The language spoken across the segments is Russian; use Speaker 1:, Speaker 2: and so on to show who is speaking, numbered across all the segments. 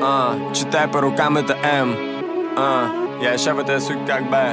Speaker 1: Читай по рукам, это М. Я еще в этой суке как бы.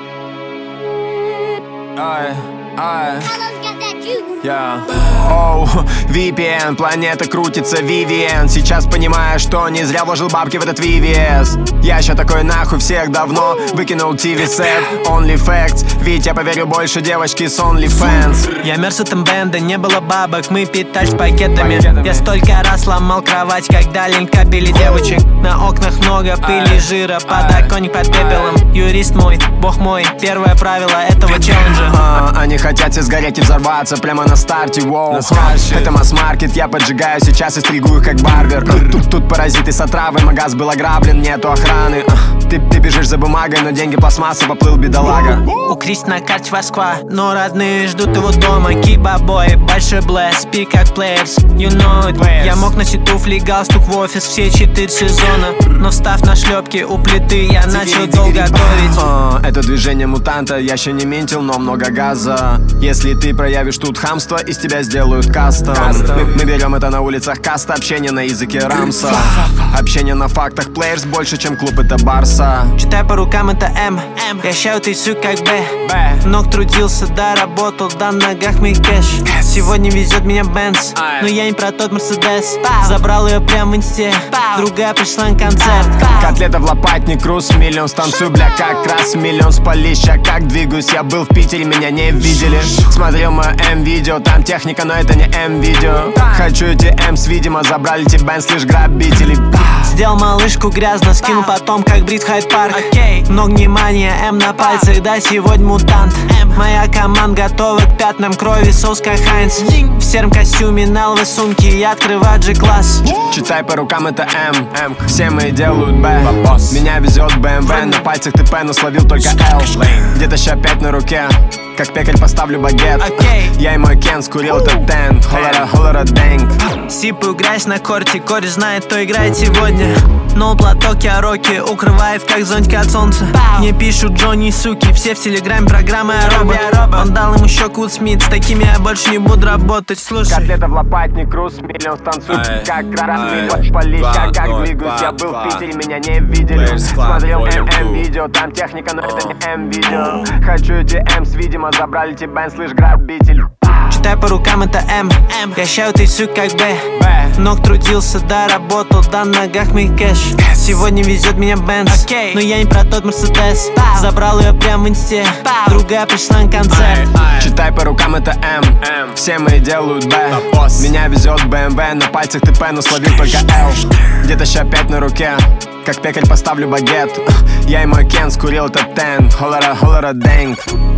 Speaker 1: Оу, VPN, планета крутится, VVN. Сейчас понимаю, что не зря вложил бабки в этот VVS. Я еще такой нахуй всех давно выкинул TV-сет. Only facts, ведь я поверю больше девочки с OnlyFans.
Speaker 2: Я мер с этим бендом, не было бабок, мы питались пакетами. Я столько раз ломал кровать, когда лень капели девочек. На окнах много пыли, жира, подоконник под пепелом. Юрист мой, бог мой, первое правило этого челленджа.
Speaker 1: Они хотят все сгореть и взорваться прямо на старте, воу. Это масс-маркет, я поджигаю сейчас и стригу их как барбер. Тут паразиты с отравой, магаз был ограблен, нету охраны. Ты бежишь за бумагой, но деньги пластмассы, поплыл бедолага.
Speaker 2: У Кристи на карте Москва, но родные ждут его дома. Киба-бой, большой блэс, пик как плеерс, you know it. Я мог носить туфли, галстук в офис все 4 сезона. Но встав на шлепки у плиты, я начал долго готовить.
Speaker 1: Это движение мутанта, я еще не ментил, но много газа. Если ты проявишь тут хамство, из тебя сделают кастом. Мы берем это на улицах каста, общение на языке рамса. Общение на фактах, плеерс больше, чем клуб, это Барса.
Speaker 2: Читай по рукам, это М. Я считаю ты сук как Б. Ног трудился, да, работал, да, на ногах мой кэш. Сегодня везет меня Бенц, но я не про тот Мерседес. Забрал ее прям в инсте, другая пришла на концерт.
Speaker 1: Котлета в лопатник, крус, миллион станцую, бля, как раз миллион спали. Ща как двигаюсь, я был в Питере, меня не видели. Смотрел мое М-видео, там техника, но это не М-видео. Хочу эти М's, видимо, забрали те Бенц, лишь грабители.
Speaker 2: Сделал малышку грязно, скинул потом, как Брит Хайд Парк. Много внимания, М на пальцах, да, сегодня мутант. Моя команда готова к пятнам крови, соус как Хайнц. В сером костюме, на лвой сумке, я открываю G-класс.
Speaker 1: Читай по рукам, это М. Все мои делают Б. Меня везет BMW, на пальцах ТП, но словил только Л. Где-то ща 5 на руке, как пекарь поставлю багет. Я и мой Кен скурил этот тен. Холора дэнг.
Speaker 2: Сипаю грязь на корте, кореш знает, кто играет сегодня. Но платок я роки укрывает, как зонтик от солнца. Мне пишут Джонни, суки, все в телеграме, программа я робот. Он дал ему щеку Уилл Смит, с такими я больше не буду работать. Слушай,
Speaker 1: котлета в лопатник, крус, миллион станцуй, как раз миллион спали. Ща как двигаюсь, я был в Питере, меня не видели. Смотрел М-видео, там техника, но это не М-видео. Хочу эти М's, видимо, забрали те Бенц, лишь грабитель.
Speaker 2: Читай по рукам, это М. Я считаю ты сук как Б. Ног трудился, да, работал, да, на ногах мой кэш. Сегодня везет меня Бенц, но я не про тот Мерседес. Забрал ее прям в инсте, другая пришла на концерт.
Speaker 1: Читай по рукам, это М. Все мои делают Б. Меня везет BMW, на пальцах ТП, но словил только Л. Где-то ща 5 на руке, как пекарь поставлю багет. Я и мой Кен скурил этот тен. Холора дэнг.